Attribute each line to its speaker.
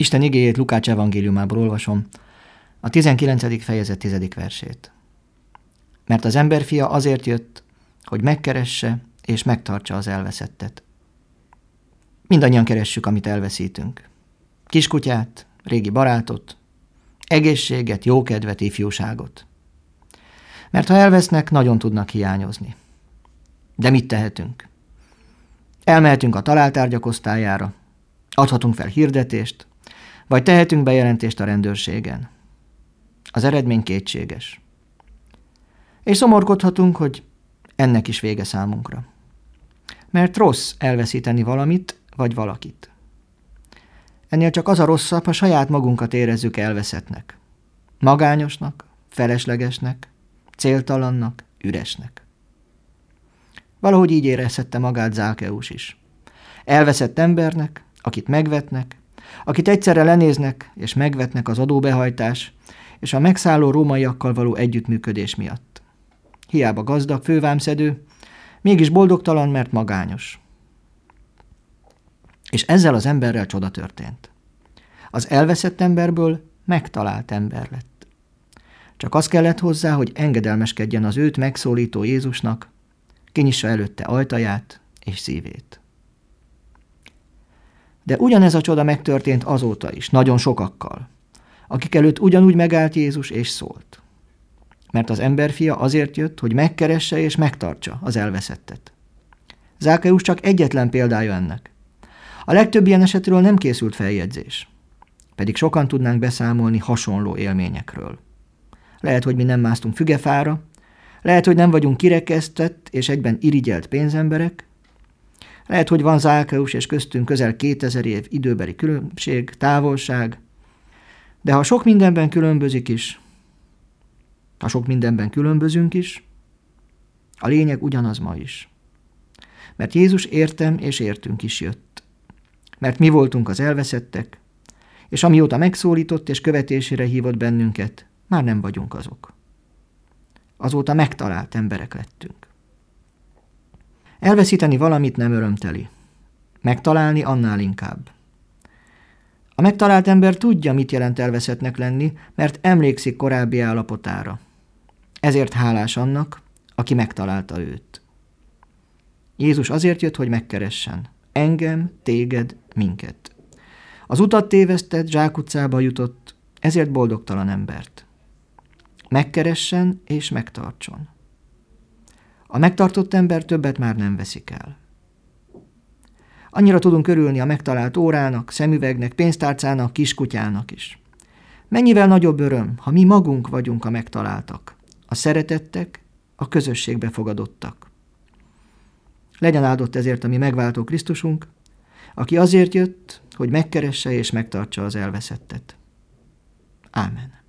Speaker 1: Isten igéjét Lukács evangéliumából olvasom, a 19. fejezet 10. versét. Mert az emberfia azért jött, hogy megkeresse és megtartsa az elveszettet. Mindannyian keressük, amit elveszítünk. Kiskutyát, régi barátot, egészséget, jókedvet, ifjúságot. Mert ha elvesznek, nagyon tudnak hiányozni. De mit tehetünk? Elmehetünk a találtárgyak osztályára, adhatunk fel hirdetést, vagy tehetünk bejelentést a rendőrségen. Az eredmény kétséges. És szomorkodhatunk, hogy ennek is vége számunkra. Mert rossz elveszíteni valamit vagy valakit. Ennél csak az a rosszabb, ha saját magunkat érezzük elveszettnek. Magányosnak, feleslegesnek, céltalannak, üresnek. Valahogy így érezhette magát Zákeus is. Elveszett embernek, akit megvetnek, akit egyszerre lenéznek és megvetnek az adóbehajtás és a megszálló rómaiakkal való együttműködés miatt. Hiába gazdag, fővámszedő, mégis boldogtalan, mert magányos. És ezzel az emberrel csoda történt. Az elveszett emberből megtalált ember lett. Csak az kellett hozzá, hogy engedelmeskedjen az őt megszólító Jézusnak, kinyissa előtte ajtaját és szívét. De ugyanez a csoda megtörtént azóta is, nagyon sokakkal, akik előtt ugyanúgy megállt Jézus és szólt. Mert az emberfia azért jött, hogy megkeresse és megtartsa az elveszettet. Zákeus csak egyetlen példája ennek. A legtöbb ilyen esetről nem készült feljegyzés, pedig sokan tudnánk beszámolni hasonló élményekről. Lehet, hogy mi nem másztunk fügefára, lehet, hogy nem vagyunk kirekesztett és egyben irigyelt pénzemberek, lehet, hogy van Zákeus és köztünk közel 2000 év időbeli különbség, távolság, de ha sok mindenben különbözik is, ha sok mindenben különbözünk is, a lényeg ugyanaz ma is. Mert Jézus értem és értünk is jött. Mert mi voltunk az elveszettek, és amióta megszólított és követésére hívott bennünket, már nem vagyunk azok. Azóta megtalált emberek lettünk. Elveszíteni valamit nem örömteli. Megtalálni annál inkább. A megtalált ember tudja, mit jelent elveszettnek lenni, mert emlékszik korábbi állapotára. Ezért hálás annak, aki megtalálta őt. Jézus azért jött, hogy megkeressen. Engem, téged, minket. Az utat tévesztett, zsákutcába jutott, ezért boldogtalan embert. Megkeressen és megtartson. A megtartott ember többet már nem veszik el. Annyira tudunk örülni a megtalált órának, szemüvegnek, pénztárcának, kiskutyának is. Mennyivel nagyobb öröm, ha mi magunk vagyunk a megtaláltak, a szeretettek, a közösségbe fogadottak. Legyen áldott ezért a mi megváltó Krisztusunk, aki azért jött, hogy megkeresse és megtartsa az elveszettet. Ámen.